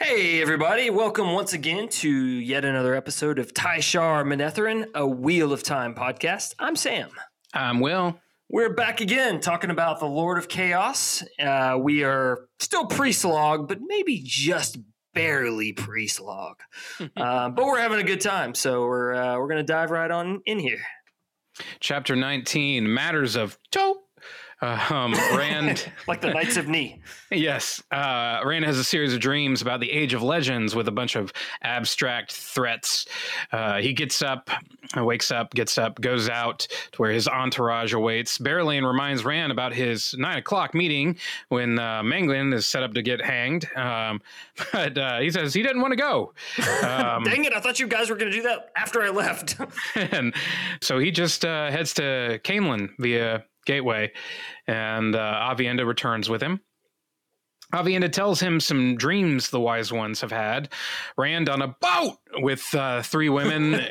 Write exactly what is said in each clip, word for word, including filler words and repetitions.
Hey everybody, welcome once again to yet another episode of Tyshar Manetheren, a Wheel of Time podcast. I'm Sam. I'm Will. We're back again talking about the Lord of Chaos. Uh, we are still pre-slog, but maybe just barely pre-slog. uh, but we're having a good time, so we're uh, we're going to dive right on in here. Chapter nineteen, Matters of Toe. Uh, um, Rand, like the Knights of Ni. Yes, uh, Rand has a series of dreams about the Age of Legends with a bunch of abstract threats. Uh, he gets up, wakes up, gets up, goes out to where his entourage awaits. Berylane reminds Rand about his nine o'clock meeting when uh, Manglin is set up to get hanged. Um, but uh, he says he didn't want to go. Um, Dang it! I thought you guys were going to do that after I left. and so he just uh, heads to Caemlyn via Gateway, and uh, Aviendha returns with him. Aviendha tells him some dreams the Wise Ones have had. Rand on a boat with uh, three women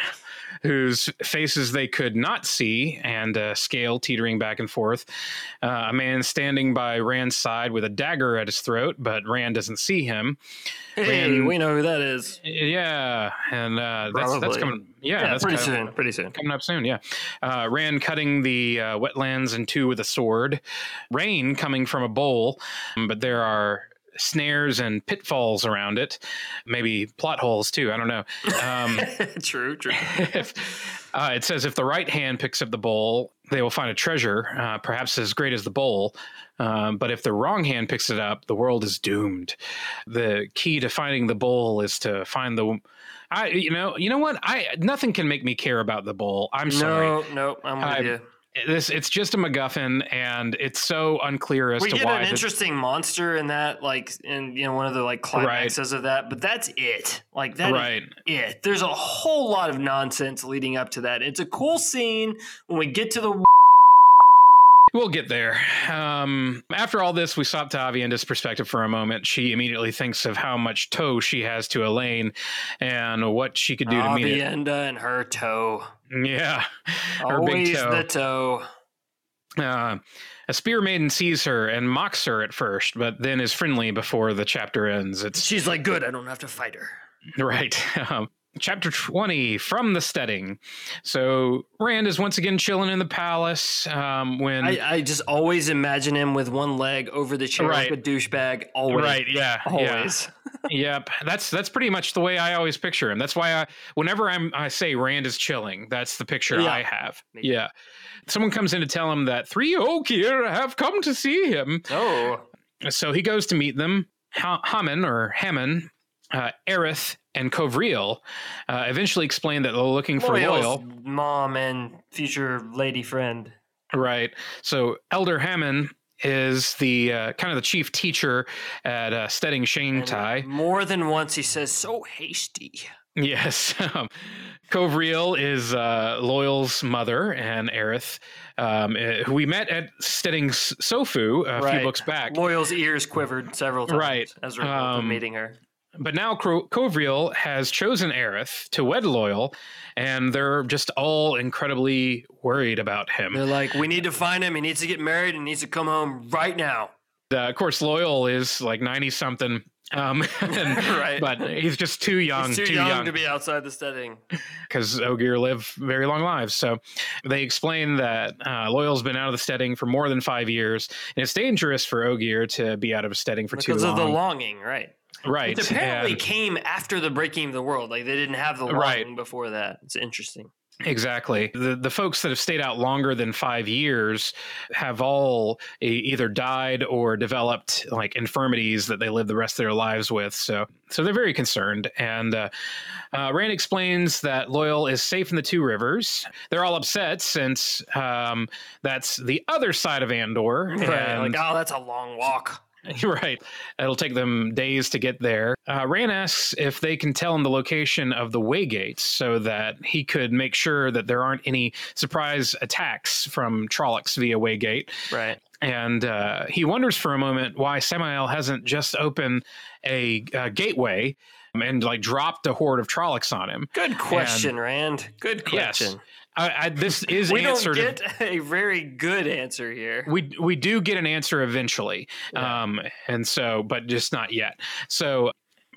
whose faces they could not see, and a scale teetering back and forth. Uh, a man standing by Rand's side with a dagger at his throat, but Rand doesn't see him. Hey, Rand, we know who that is. Yeah, and uh, that's that's coming. Yeah, yeah that's pretty coming, soon. Pretty soon. Coming up soon. Yeah, uh, Rand cutting the uh, wetlands in two with a sword. Rain coming from a bowl, but there are snares and pitfalls around it. Maybe plot holes too. I don't know. Um, true. True. if, uh, it says if the right hand picks up the bowl, they will find a treasure, uh, perhaps as great as the bowl. Um, but if the wrong hand picks it up, the world is doomed. The key to finding the bowl is to find the. I, you know, you know what? I nothing can make me care about the bowl. I'm sorry. No, no, I'm with I, you. This it's just a MacGuffin, and it's so unclear as we to get why. an interesting monster in that, like, in you know one of the like climaxes right. of that, but that's it. Like that, right? Is it. There's a whole lot of nonsense leading up to that. It's a cool scene when we get to the. We'll get there. Um, after all this, we stop to Aviendha's perspective for a moment. She immediately thinks of how much toe she has to Elaine and what she could do to meet it. Aviendha and her toe. Yeah. Her Always big toe. the toe. Uh, a spear maiden sees her and mocks her at first, but then is friendly before the chapter ends. It's She's like, good, I don't have to fight her. Right. Um, Chapter twenty, From the Steading. So Rand is once again chilling in the palace um, when... I, I just always imagine him with one leg over the chair right. like a douchebag. Always. Right, yeah. Always. Yeah. Yep. That's that's pretty much the way I always picture him. That's why I, whenever I'm, I say Rand is chilling, that's the picture yeah. I have. Maybe. Yeah. Someone comes in to tell him that three Ogier have come to see him. Oh. So he goes to meet them. Ha- Hammon, or Hammon, uh, Aerith, and Kovriel uh, eventually explain that they're looking for Loyal's Loyal. mom and future lady friend. Right. So Elder Hammon is the uh, kind of the chief teacher at uh, Steading Shanghai. More than once he says, so hasty. Yes. Um, Kovriel is uh, Loyal's mother and Aerith, um, uh, who we met at Steading Sofu a right. few books back. Loyal's ears quivered several times right. as a result um, of meeting her. But now Kovriel has chosen Aerith to wed Loyal, and they're just all incredibly worried about him. They're like, we need to find him. He needs to get married and needs to come home right now. Uh, of course, Loyal is like ninety-something, um, right. but he's just too young. He's too, too young, young to be outside the Steading. Because Ogier live very long lives. So they explain that uh, Loyal's been out of the Steading for more than five years, and it's dangerous for Ogier to be out of a Steading for because too long. Because of the longing, right. Right. It apparently and, came after the breaking of the world. Like they didn't have the longing right. before that. It's interesting. Exactly. The the folks that have stayed out longer than five years have all e- either died or developed like infirmities that they live the rest of their lives with. So so they're very concerned. And uh, uh, Rand explains that Loyal is safe in the Two Rivers. They're all upset since um, that's the other side of Andor. Right. And, like, oh, that's a long walk. Right. It'll take them days to get there. Uh, Rand asks if they can tell him the location of the Waygates so that he could make sure that there aren't any surprise attacks from Trollocs via Waygate. Right. And uh, he wonders for a moment why Samael hasn't just opened a, a gateway and like dropped a horde of Trollocs on him. Good question, and, Rand. Good question. Yes. I, I, this is we answered. don't get a very good answer here. We we do get an answer eventually, yeah. um, and so, but just not yet. So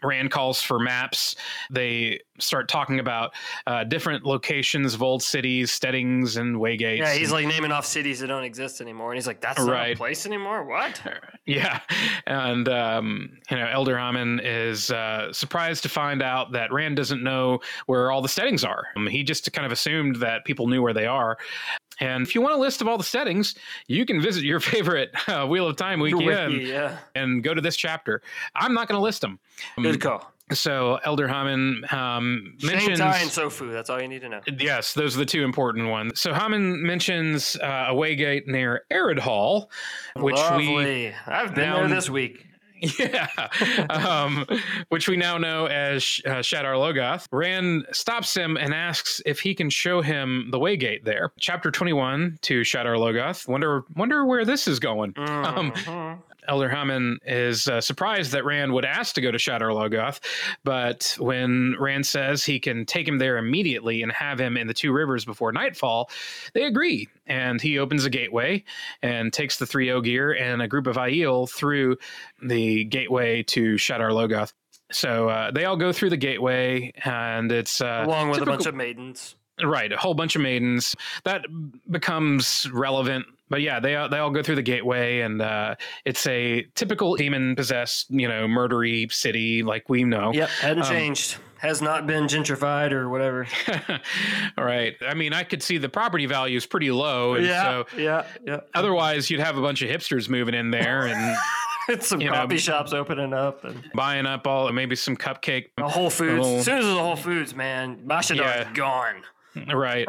Rand calls for maps. They start talking about uh, different locations of old cities, steadings, and waygates. Yeah, he's and, like naming off cities that don't exist anymore. And he's like, that's not Right. a place anymore? What? Yeah. And, um, you know, Elder Hammond is uh, surprised to find out that Rand doesn't know where all the steadings are. Um, he just kind of assumed that people knew where they are. And if you want a list of all the settings, you can visit your favorite uh, Wheel of Time weekend Wiki, yeah. and go to this chapter. I'm not going to list them. Good call. So Elder Hammond um, mentions... Shang Tai and Sofu, that's all you need to know. Yes, those are the two important ones. So Hammond mentions uh, a waygate near Arid Hall, which Lovely. we... I've been now, there this week. Yeah, um, which we now know as uh, Shadar Logoth. Rand stops him and asks if he can show him the waygate there. Chapter twenty-one to Shadar Logoth. Wonder, wonder where this is going. Mm-hmm. Um, Elder Hammond is uh, surprised that Rand would ask to go to Shadar Logoth, but when Rand says he can take him there immediately and have him in the Two Rivers before nightfall, they agree. And he opens a gateway and takes the three Ogier and a group of Aiel through the gateway to Shadar Logoth. So uh, they all go through the gateway, and it's uh, along with typical- a bunch of maidens. Right, a whole bunch of maidens. That becomes relevant. But yeah, they they all go through the gateway, and uh, it's a typical demon-possessed, you know, murdery city like we know. Yep, hadn't Um, changed. Has not been gentrified or whatever. All right. I mean, I could see the property value is pretty low. And yeah, so yeah, yeah. otherwise, you'd have a bunch of hipsters moving in there and It's some you coffee know, shops opening up and buying up all, maybe some cupcake. a Whole Foods. little- As soon as there's a Whole Foods, man, Mashadar's Yeah. gone. Right.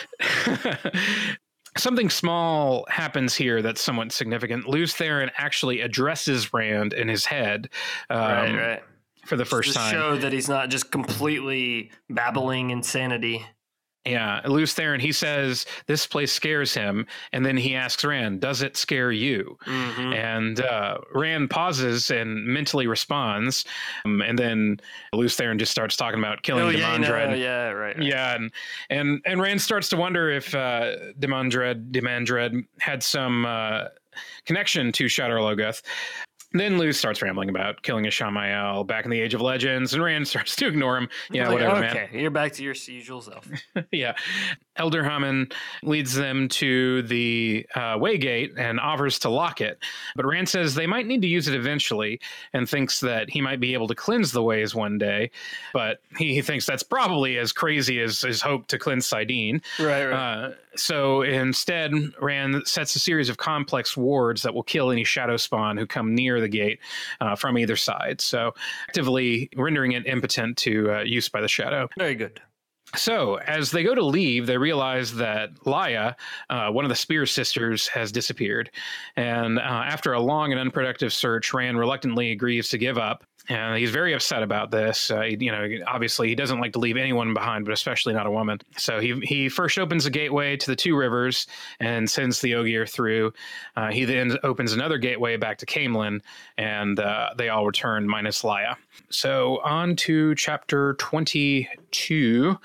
Something small happens here that's somewhat significant. Lews Therin actually addresses Rand in his head um, right, right. for the first Just to time. show that he's not just completely babbling insanity. Yeah, Lews Therin, he says this place scares him, and then he asks Rand, does it scare you? Mhm. And uh, Rand pauses and mentally responds, um, and then Lews Therin just starts talking about killing Oh, yeah, no, Demandred. yeah, right, right. Yeah, and, and and Rand starts to wonder if uh, Demandred, Demandred had some uh, connection to Shadar Logoth. Then Lews starts rambling about killing Ishamael back in the Age of Legends, and Rand starts to ignore him. Yeah, Like, whatever, okay, man. you're back to your usual self. Yeah. Elder Hammond leads them to the uh, waygate and offers to lock it. But Rand says they might need to use it eventually and thinks that he might be able to cleanse the ways one day. But he, he thinks that's probably as crazy as his hope to cleanse Sidene. Right, right. Uh, so instead, Rand sets a series of complex wards that will kill any shadow spawn who come near the gate uh, from either side. So actively rendering it impotent to uh, use by the shadow. Very good. So, as they go to leave, they realize that Laia, uh, one of the Spear sisters, has disappeared. And uh, after a long and unproductive search, Rand reluctantly agrees to give up. And he's very upset about this. Uh, he- you know, obviously, he doesn't like to leave anyone behind, but especially not a woman. So he he first opens a gateway to the Two Rivers and sends the Ogier through. Uh, he then opens another gateway back to Caemlyn, and uh, they all return minus Laia. So on to chapter twenty-two.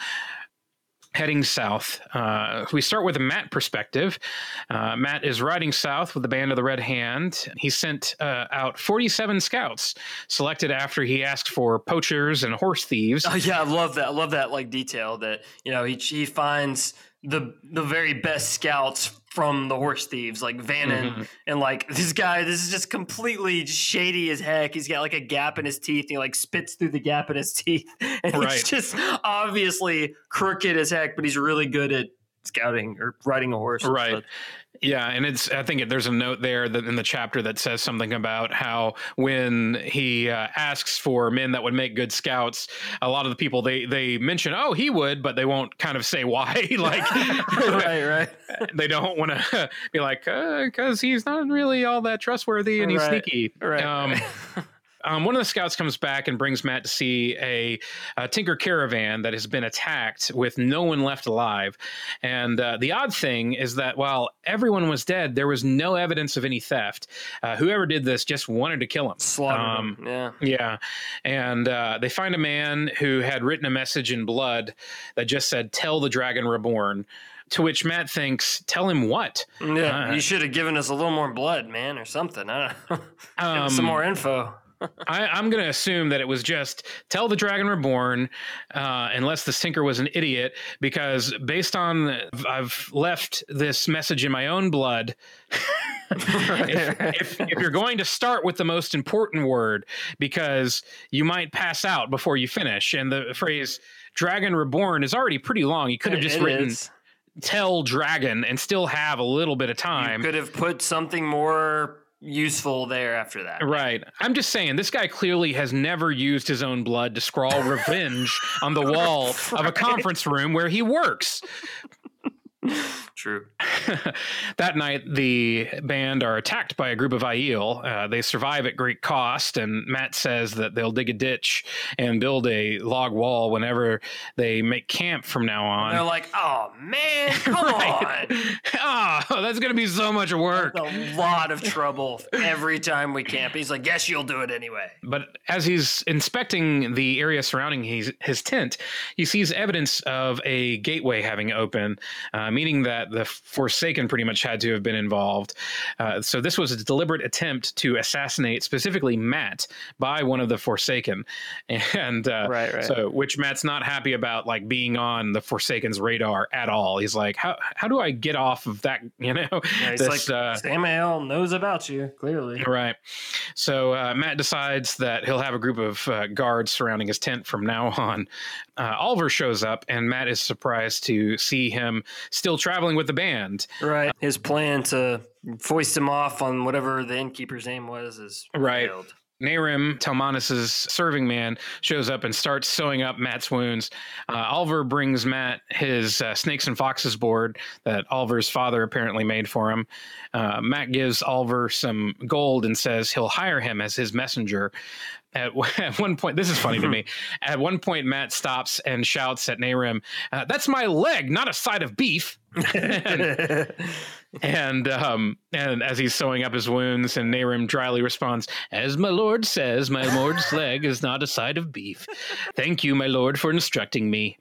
Heading south. Uh, we start with a Matt perspective. Uh, Matt is riding south with the Band of the Red Hand. He sent uh, out forty-seven scouts, selected after he asked for poachers and horse thieves. Oh yeah, I love that. I love that like detail that, you know, he he finds the the very best scouts from the horse thieves, like Vannon, Mhm. and like this guy, this is just completely shady as heck. He's got like a gap in his teeth. And he like spits through the gap in his teeth, and Right. he's just obviously crooked as heck, but he's really good at scouting or riding a horse. Right. But- Yeah, and it's. I think it, there's a note there that in the chapter that says something about how when he uh, asks for men that would make good scouts, a lot of the people they they mention, oh, he would, but they won't kind of say why. Like, right, right. they don't want to be like, because he's not really all that trustworthy and he's Right. sneaky. Right. Um, Um, one of the scouts comes back and brings Matt to see a, a Tinker caravan that has been attacked with no one left alive. And uh, the odd thing is that while everyone was dead, there was no evidence of any theft. Uh, whoever did this just wanted to kill him. Slaughtered Um, him. Yeah. Yeah. And uh, they find a man who had written a message in blood that just said, "Tell the Dragon Reborn." To which Matt thinks, tell him what? Yeah. Uh, you should have given us a little more blood, man, or something. I don't know. Give us some Um, more info. I, I'm going to assume that it was just tell the Dragon Reborn, uh, unless the Sinker was an idiot, because based on I've left this message in my own blood. if, if, if you're going to start with the most important word, because you might pass out before you finish, and the phrase Dragon Reborn is already pretty long. You could have just it written is. tell Dragon and still have a little bit of time. You could have put something more useful there after that. Right. I'm just saying, this guy clearly has never used his own blood to scrawl revenge on the wall right. of a conference room where he works. True. That night, the band are attacked by a group of Aiel. Uh, they survive at great cost, and Matt says that they'll dig a ditch and build a log wall whenever they make camp from now on. And they're like, oh, man, come right. on. Oh, that's going to be so much work. That's a lot of trouble every time we camp. He's like, yes, you'll do it anyway. But as he's inspecting the area surrounding his, his tent, he sees evidence of a gateway having opened, uh, meaning that the Forsaken pretty much had to have been involved. Uh, so this was a deliberate attempt to assassinate specifically Matt by one of the Forsaken. And uh, right, right. so, which Matt's not happy about, like being on the Forsaken's radar at all. He's like, how how do I get off of that? You know, yeah, he's this, like, uh, Samael knows about you, clearly. Right. So uh, Matt decides that he'll have a group of uh, guards surrounding his tent from now on. Uh, Oliver shows up, and Matt is surprised to see him still traveling with the band. Right. His plan to foist him off on whatever the innkeeper's name was is right. failed. Narim, Talmanis' serving man, shows up and starts sewing up Matt's wounds. Uh, Oliver brings Matt his uh, Snakes and Foxes board that Oliver's father apparently made for him. Uh, Matt gives Oliver some gold and says he'll hire him as his messenger. At, at one point, this is funny to me. At one point, Matt stops and shouts at Narim, uh, "That's my leg, not a side of beef." and and, um, and as he's sewing up his wounds, and Narim dryly responds, "As my lord says, my lord's leg is not a side of beef. Thank you, my lord, for instructing me."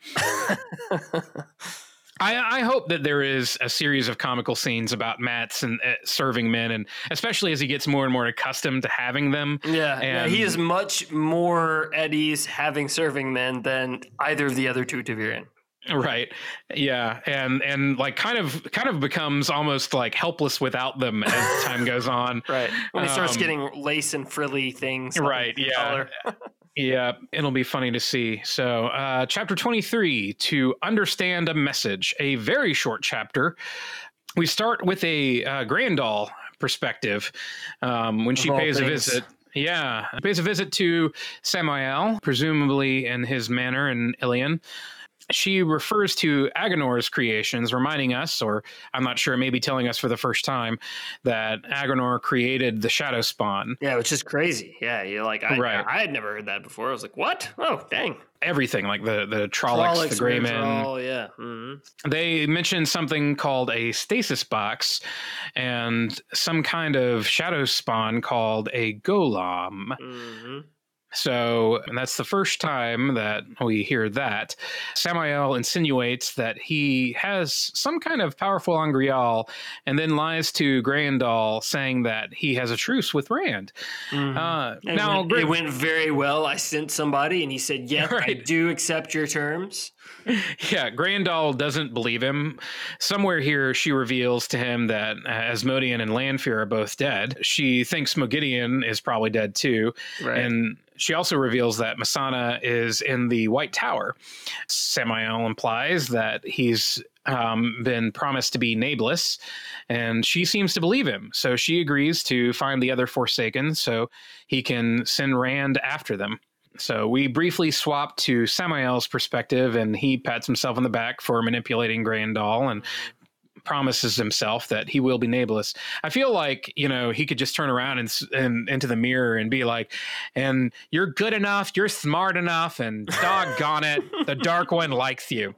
I, I hope that there is a series of comical scenes about Matt's and uh, serving men, and especially as he gets more and more accustomed to having them. Yeah, and, yeah, he is much more at ease having serving men than either of the other two Ta'veren. Right. Yeah. And, and like kind of, kind of becomes almost like helpless without them as time goes on. Right. When he starts um, getting lace and frilly things. Right. Yeah. Yeah. It'll be funny to see. So, uh, chapter twenty-three, To Understand a Message, a very short chapter. We start with a uh, Grandal perspective um, when she pays things. a visit. Yeah. Pays a visit to Samael, presumably in his manor in Ilion. She refers to Agonor's creations, reminding us, or I'm not sure, maybe telling us for the first time, that Agonor created the Shadow Spawn. Yeah, which is crazy. Yeah, you're like, I, right. I had never heard that before. I was like, what? Oh, dang. Everything, like the, the Trollocs, the Greymen. Oh, yeah. Mm-hmm. They mentioned something called a stasis box and some kind of Shadow Spawn called a Golem. Mm-hmm. So and that's the first time that we hear that. Samael insinuates that he has some kind of powerful Angreal, and then lies to Grandal saying that he has a truce with Rand. Mm-hmm. Uh, it now went, it went very well. I sent somebody, and he said, "Yep, right. I do accept your terms." Yeah, Grandal doesn't believe him. Somewhere here, she reveals to him that uh, Asmodean and Lanfear are both dead. She thinks Moghedien is probably dead too. Right. And she also reveals that Masana is in the White Tower. Samael implies that he's um, been promised to be Nameless, and she seems to believe him. So she agrees to find the other Forsaken so he can send Rand after them. So we briefly swap to Samael's perspective, and he pats himself on the back for manipulating Grandal and promises himself that he will be Nameless. I feel like, you know, he could just turn around and, and into the mirror and be like, and you're good enough, you're smart enough, and doggone it, the Dark One likes you.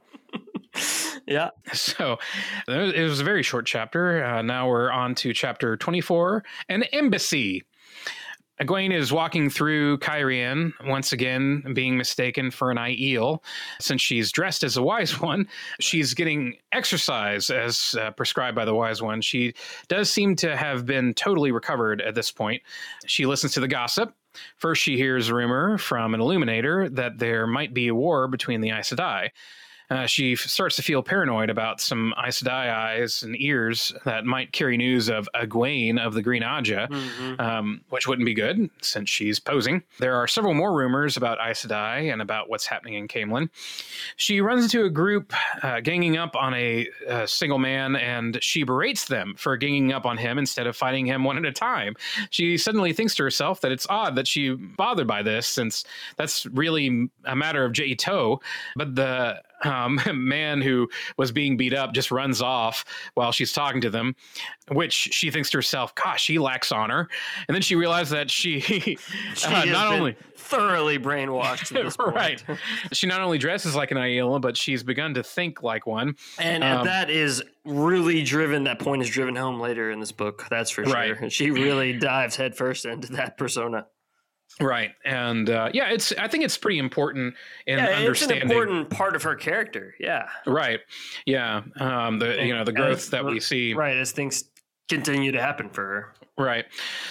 Yeah. So it was a very short chapter. Uh, now we're on to chapter twenty-four, An Embassy. Egwene is walking through Cairhien, once again being mistaken for an Aiel. Since she's dressed as a Wise One, she's getting exercise as uh, prescribed by the Wise One. She does seem to have been totally recovered at this point. She listens to the gossip First, she hears rumor from an Illuminator that there might be a war between the Aes Sedai. Uh, she f- starts to feel paranoid about some Aes Sedai eyes and ears that might carry news of Egwene of the Green Aja, mm-hmm. um, which wouldn't be good since she's posing. There are several more rumors about Aes Sedai and about what's happening in Caemlyn. She runs into a group uh, ganging up on a, a single man, and she berates them for ganging up on him instead of fighting him one at a time. She suddenly thinks to herself that it's odd that she bothered by this, since that's really a matter of Jaito, but the Um, man who was being beat up just runs off while she's talking to them, which she thinks to herself, gosh, she lacks honor. And then she realized that she, she uh, not only thoroughly brainwashed at this point. Right. She not only dresses like an Aiela, but she's begun to think like one. And um, that is really driven, that point is driven home later in this book. That's for sure. Right. And she really dives headfirst into that persona. Right. And uh, yeah, it's, I think it's pretty important in yeah, understanding. It's an important part of her character. Yeah. Right. Yeah. Um, the, and, you know, the growth as, that we see. Right. As things continue to happen for her. Right.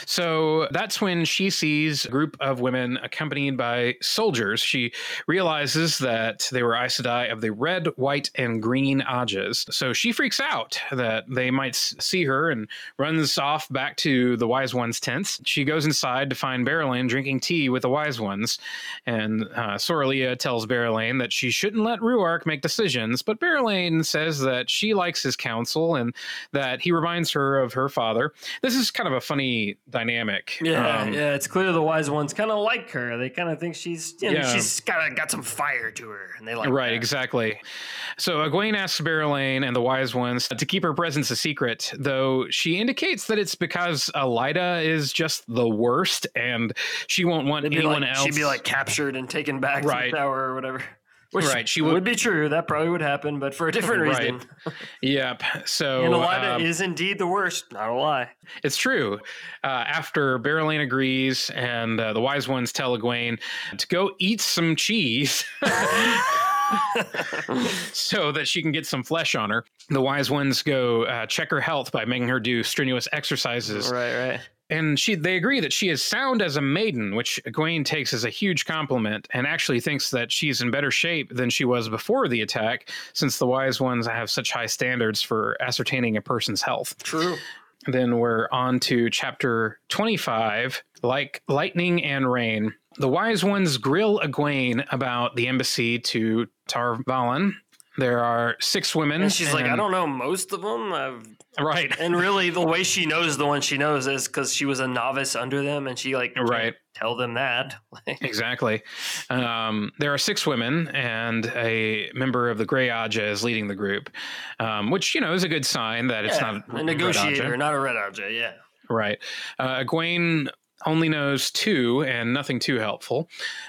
So that's when she sees a group of women accompanied by soldiers. She realizes that they were Aes Sedai of the red, white, and green Ajas. So she freaks out that they might see her and runs off back to the Wise Ones' tents. She goes inside to find Berelain drinking tea with the Wise Ones. And uh, Sorilea tells Berelain that she shouldn't let Rhuarc make decisions, but Berelain says that she likes his counsel and that he reminds her of her father. This is kind of a funny dynamic. Yeah, um, yeah. It's clear the Wise Ones kind of like her. They kind of think she's, you know, yeah. she's got got some fire to her, and they like right, that. Exactly. So Egwene asks Berelain and the Wise Ones to keep her presence a secret, though she indicates that it's because Elaida is just the worst, and she won't want anyone like, else. She'd be like captured and taken back right. to the tower or whatever. Which right, she would, would be true. That probably would happen, but for a different reason. Right. Yep. So and Elaida um, is indeed the worst. Not a lie. It's true. Uh, after Berelain agrees, and uh, the Wise Ones tell Egwene to go eat some cheese. So that she can get some flesh on her. The Wise Ones go uh, check her health by making her do strenuous exercises. Right, right. And she, they agree that she is sound as a maiden, which Egwene takes as a huge compliment and actually thinks that she's in better shape than she was before the attack, since the Wise Ones have such high standards for ascertaining a person's health. True. Then we're on to chapter twenty-five, Like Lightning and Rain. The Wise Ones grill Egwene about the embassy to Tar Valon. There are six women. And she's and, like, I don't know most of them. I've... Right. And really, the way she knows the one she knows is because she was a novice under them, and she, like, right. tell them that. Exactly. Um, there are six women, and a member of the Grey Aja is leading the group, um, which, you know, is a good sign that it's yeah, not a negotiator, not a Red Aja, yeah. Right. Uh, Egwene only knows two, and nothing too helpful.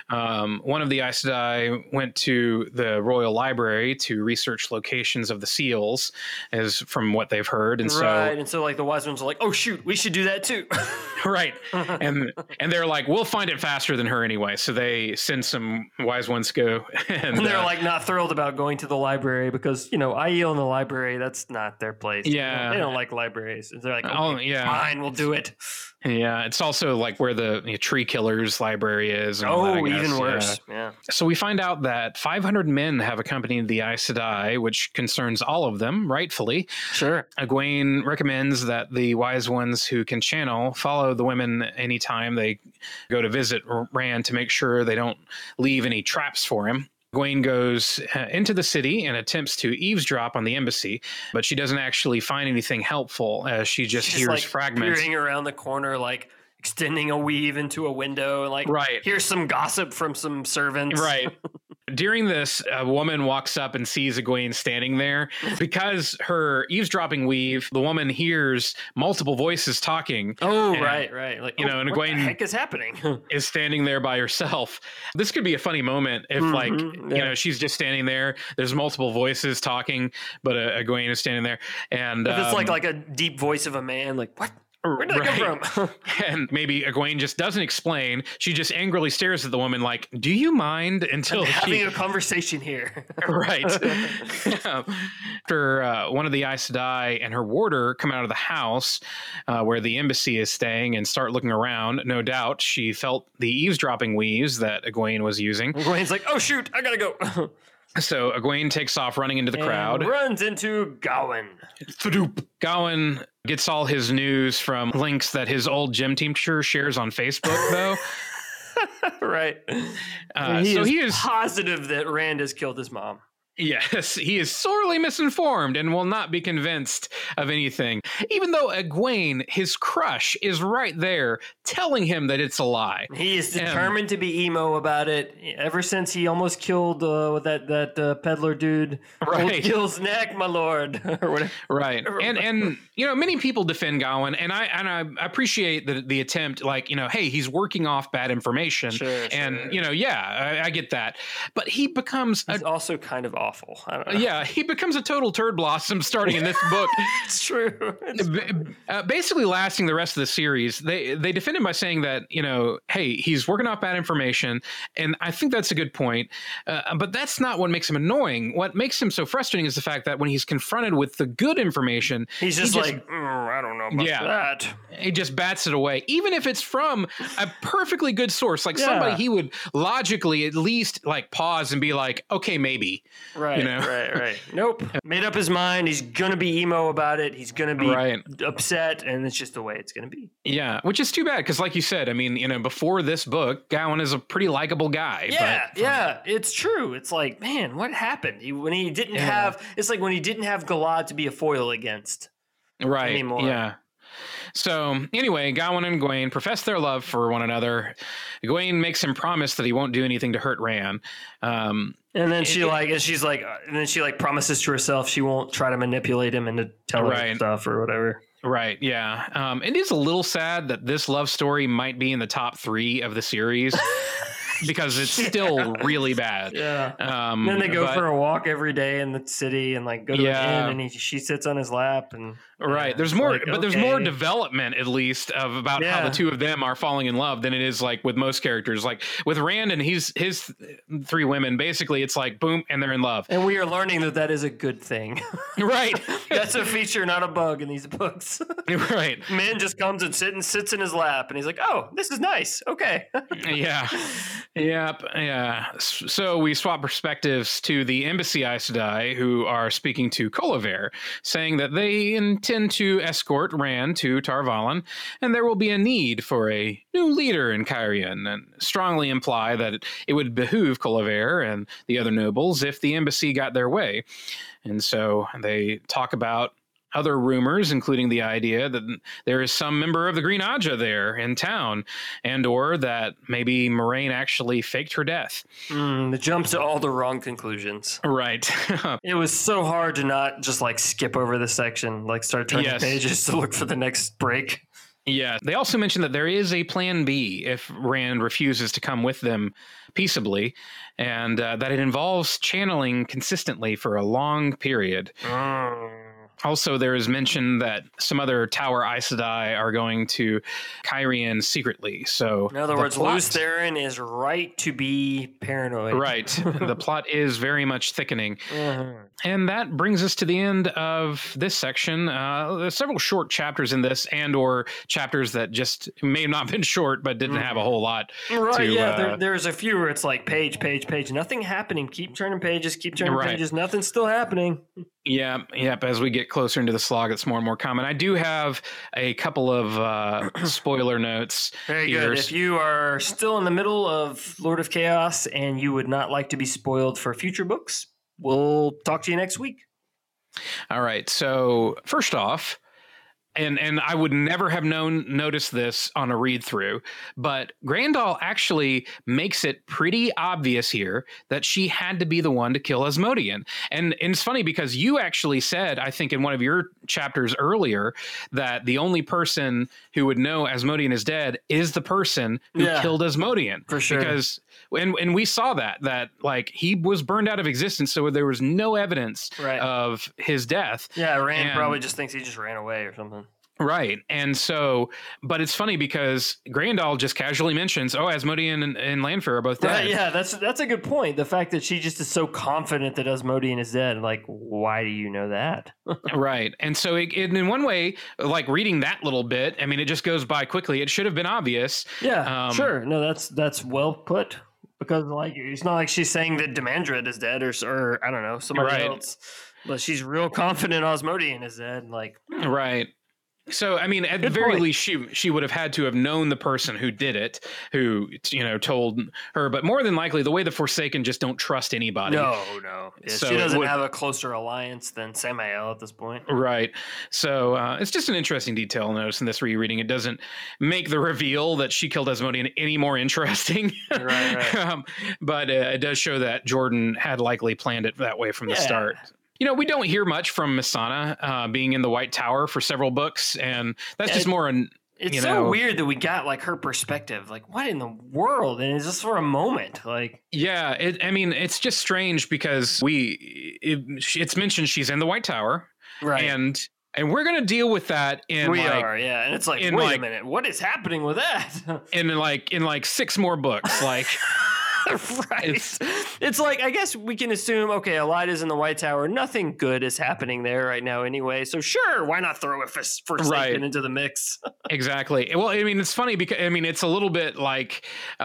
Um, one of the Aes Sedai went to the Royal Library to research locations of the seals, is from what they've heard, and right, so right. And so like the Wise Ones are like, "Oh shoot, we should do that too." Right, and and they're like, "We'll find it faster than her anyway." So they send some Wise Ones to go, and, and they're uh, like not thrilled about going to the library because you know Aiel in the library, that's not their place. Yeah, they don't, they don't like libraries. And they're like, okay, "Oh yeah, fine, we'll do it." Yeah, it's also like where the you know, Tree Killers library is. And all oh, that, even worse. Yeah. yeah. So we find out that five hundred men have accompanied the Aes Sedai, which concerns all of them, rightfully. Sure. Egwene recommends that the Wise Ones who can channel follow the women anytime they go to visit Rand to make sure they don't leave any traps for him. Egwene goes uh, into the city and attempts to eavesdrop on the embassy, but she doesn't actually find anything helpful as she just She's hears like fragments. Peering around the corner, like extending a weave into a window, and like, right. Here's some gossip from some servants. Right. During this, a woman walks up and sees Egwene standing there. Because her eavesdropping weave, the woman hears multiple voices talking. Oh, and, right, right. Like, you oh, know, and what Egwene the heck is happening? is standing there by herself. This could be a funny moment if, mm-hmm, like, yeah. you know, she's just standing there. There's multiple voices talking, but uh, Egwene is standing there. And if it's um, like like a deep voice of a man, like, what? Where did that come from? And maybe Egwene just doesn't explain. She just angrily stares at the woman like, do you mind? Until I'm having she... a conversation here. Right. After uh, one of the Aes Sedai and her warder come out of the house uh, where the embassy is staying and start looking around, no doubt she felt the eavesdropping wheeze that Egwene was using. Egwene's like, oh, shoot, I gotta go. So Egwene takes off running into the and crowd. Runs into Gawain. Gawain gets all his news from links that his old gym teacher shares on Facebook, though. Right. Uh, he so is he is positive that Rand has killed his mom. Yes, he is sorely misinformed and will not be convinced of anything, even though Egwene, his crush, is right there telling him that it's a lie. He is determined um, to be emo about it ever since he almost killed uh, that that uh, peddler dude. Right. Gil's neck, my lord. Or whatever. Right. And, and you know, many people defend Gawain, and I and I appreciate the, the attempt, like, you know, hey, he's working off bad information. Sure, and, sure. you know, yeah, I, I get that. But he becomes... He's a, also kind of awful. I don't know. Yeah, he becomes a total turd blossom starting in this book. It's true. It's true. Uh, basically lasting the rest of the series. They they defend him by saying that, you know, hey, he's working off bad information, and I think that's a good point. Uh, but that's not what makes him annoying. What makes him so frustrating is the fact that when he's confronted with the good information, he's just, he just like, mm, I don't know about yeah, that. He just bats it away, even if it's from a perfectly good source, like yeah. somebody he would logically at least like pause and be like, okay, maybe. Right, you know? right, right. Nope. Made up his mind. He's going to be emo about it. He's going to be right. upset, and it's just the way it's going to be. Yeah, which is too bad, because like you said, I mean, you know, before this book, Gawain is a pretty likable guy. Yeah, but yeah, it's true. It's like, man, what happened? He, when he didn't yeah. have, it's like when he didn't have Galad to be a foil against. Right, anymore. Yeah. So anyway, Gawain and Egwene profess their love for one another. Egwene makes him promise that he won't do anything to hurt Rand. Um, and then she it, like, and she's like, and then she like promises to herself she won't try to manipulate him into telling right. him stuff or whatever. Right. Yeah. Um, it is a little sad that this love story might be in the top three of the series. Because it's still yeah. really bad. Yeah. Um, and then they go but, for a walk every day in the city and like go to yeah. an inn, and he, she sits on his lap and right. Yeah, there's more, like, but okay. there's more development at least of about yeah. how the two of them are falling in love than it is like with most characters. Like with Rand and he's his three women, basically it's like boom and they're in love. And we are learning that that is a good thing. Right. That's a feature, not a bug in these books. Right. Man just comes and sit and sits in his lap and he's like, oh, this is nice. Okay. Yeah. Yep. Yeah. So we swap perspectives to the embassy Aes Sedai, who are speaking to Colliver, saying that they intend to escort Rand to Tar Valon, and there will be a need for a new leader in Cairhien, and strongly imply that it, it would behoove Colliver and the other nobles if the embassy got their way. And so they talk about other rumors, including the idea that there is some member of the Green Aja there in town, and or that maybe Moiraine actually faked her death. Mm, it jumps to all the wrong conclusions. Right. It was so hard to not just like skip over this section, like start turning yes. pages to look for the next break. Yeah. They also mentioned that there is a plan B if Rand refuses to come with them peaceably, and uh, that it involves channeling consistently for a long period. Mm. Also, there is mention that some other Tower Aes Sedai are going to Cairhien secretly. So, in other words, plot, Lews Therin is right to be paranoid. Right. The plot is very much thickening. Mm-hmm. And that brings us to the end of this section. Uh, there's several short chapters in this, and or chapters that just may have not been short, but didn't mm. have a whole lot. Right, to, yeah. Uh, there, there's a few where it's like page, page, page. Nothing happening. Keep turning pages, keep turning right. pages. Nothing's still happening. Yeah, yep. As we get closer into the slog, it's more and more common. I do have a couple of uh, spoiler notes. Very here. good. If you are still in the middle of Lord of Chaos and you would not like to be spoiled for future books, we'll talk to you next week. All right. So first off, and and I would never have known noticed this on a read through, but Grandal actually makes it pretty obvious here that she had to be the one to kill Asmodean. And, and it's funny because you actually said, I think in one of your chapters earlier, that the only person who would know Asmodean is dead is the person who yeah, killed Asmodean. For sure. Because and and we saw that that like he was burned out of existence, so there was no evidence right. of his death. Yeah, Rand and, probably just thinks he just ran away or something. Right. And so, but it's funny because Grandal just casually mentions, oh, Asmodean and, and Lanfear are both dead. Right, yeah, that's that's a good point. The fact that she just is so confident that Asmodean is dead. Like, why do you know that? Right. And so it, it, in one way, like reading that little bit, I mean, it just goes by quickly. It should have been obvious. Yeah, Um, sure. No, that's that's well put. Because like it's not like she's saying that Demandred is dead or or I don't know, somebody Right. else. But she's real confident Asmodean is dead. Like, Right. So, I mean, at the Good very point. least, she she would have had to have known the person who did it, who, you know, told her. But more than likely, the way the Forsaken just don't trust anybody. no, no. Yeah, So she it doesn't would- have a closer alliance than Samael at this point. Right. So uh, it's just an interesting detail to notice in this rereading. It doesn't make the reveal that she killed Asmodean any more interesting. Right, right. um, but uh, it does show that Jordan had likely planned it that way from the Yeah. start. You know, we don't hear much from Missana uh, being in the White Tower for several books, and that's Yeah, just it- more an It's you so know, weird that we got like her perspective. Like, what in the world? And it's just for a moment. Like, yeah. It, I mean, it's just strange because we it, it's mentioned she's in the White Tower, right. and and we're gonna deal with that in we like are, yeah. And it's like, in, wait like- a minute, what is happening with that? in like in like six more books, like. right. It's- It's, like, I guess we can assume, okay, Elida's in the White Tower. Nothing good is happening there right now anyway. So sure, why not throw a Fors- Forsaken Right. into the mix? Exactly. Well, I mean, it's funny because I mean, it's a little bit like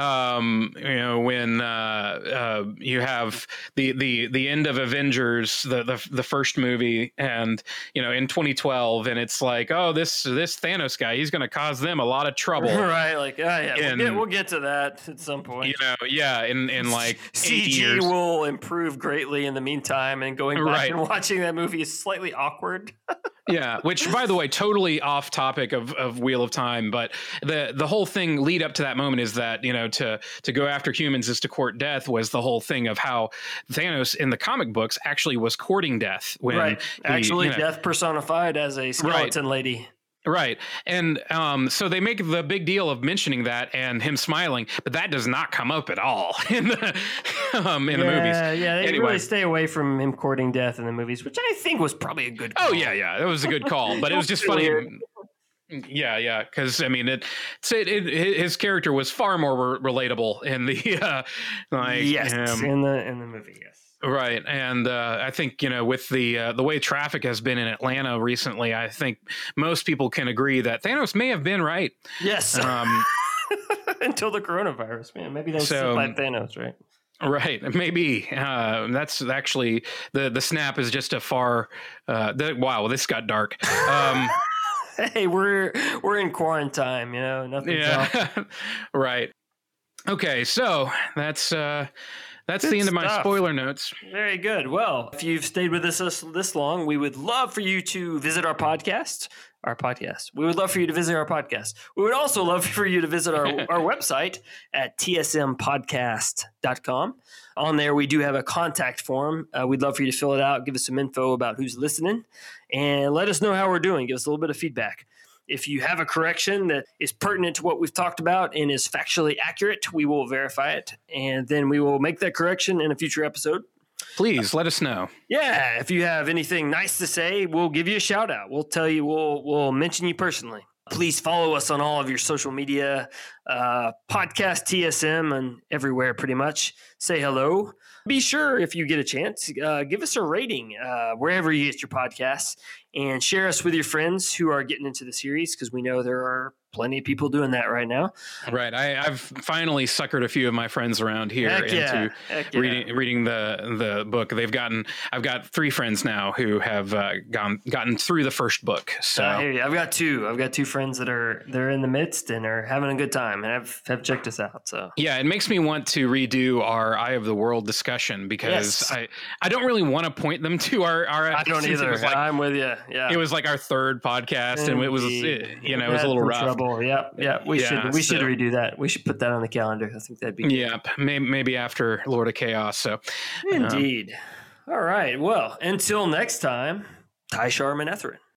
um, you know when uh, uh, you have the the the end of Avengers, the, the the first movie, and you know in twenty twelve, and it's like, oh, this this Thanos guy, he's going to cause them a lot of trouble. right. Like, oh, yeah, we'll In- get, we'll get to that at some point. You know, yeah, in in like C eight G years. will improve greatly in the meantime, and going back Right. and watching that movie is slightly awkward. Yeah, which by the way, totally off topic of, of Wheel of Time, but the the whole thing lead up to that moment is that, you know, to to go after humans is to court death was the whole thing of how Thanos in the comic books actually was courting death when right. he, Actually, you know, death personified as a skeleton lady. right. And um, so they make the big deal of mentioning that and him smiling, but that does not come up at all in the um, in yeah, the movies. Yeah, they Anyway. really stay away from him courting death in the movies, which I think was probably a good call. Oh yeah, yeah, it was a good call, but it was just funny. Weird. Yeah, yeah, because I mean, it, it, it. His character was far more re- relatable in the uh, like, yes, um, in the in the movie, yes. right. And uh, I think you know, with the uh, the way traffic has been in Atlanta recently, I think most people can agree that Thanos may have been right. Yes, Um, until the coronavirus, man. Maybe that's So- by Thanos, right? Right, maybe uh, that's actually the the snap is just a far. Uh, the, wow, this got dark. Um, Hey, we're we're in quarantine, you know. Nothing's yeah, up. right. Okay, so that's uh, that's Good the end of my stuff. spoiler notes. Very good. Well, if you've stayed with us this, this long, we would love for you to visit our podcast. Our podcast. We would love for you to visit our podcast. We would also love for you to visit our, our website at t s m podcast dot com. On there, we do have a contact form. Uh, we'd love for you to fill it out, give us some info about who's listening, and let us know how we're doing. Give us a little bit of feedback. If you have a correction that is pertinent to what we've talked about and is factually accurate, we will verify it, and then we will make that correction in a future episode. Please let us know. Yeah, if you have anything nice to say, we'll give you a shout out. We'll tell you, we'll we'll mention you personally. Please follow us on all of your social media, uh, podcast T S M, and everywhere pretty much. Say hello. Be sure, if you get a chance, uh, give us a rating uh, wherever you get your podcasts, and share us with your friends who are getting into the series, because we know there are plenty of people doing that right now. Right, I, I've finally suckered a few of my friends around here Heck into yeah. Heck yeah. reading reading the the book. They've gotten. I've got three friends now who have uh, gone gotten through the first book. So I hear you. I've got two. I've got two friends that are they're in the midst and are having a good time and have have checked us out. So yeah, it makes me want to redo our Eye of the World discussion because Yes. I I don't really want to point them to our our. I don't since either. It was like, I'm with you. Yeah. it was like our third podcast, and it was Indeed. you know it was a Had little some rough. Trouble. Yep. Yep. We Yeah, should we should so- redo that. We should put that on the calendar. I think that'd be good. Yep, maybe, maybe after Lord of Chaos. So Indeed. All right. Well, until next time, Ty Sharman Etherin.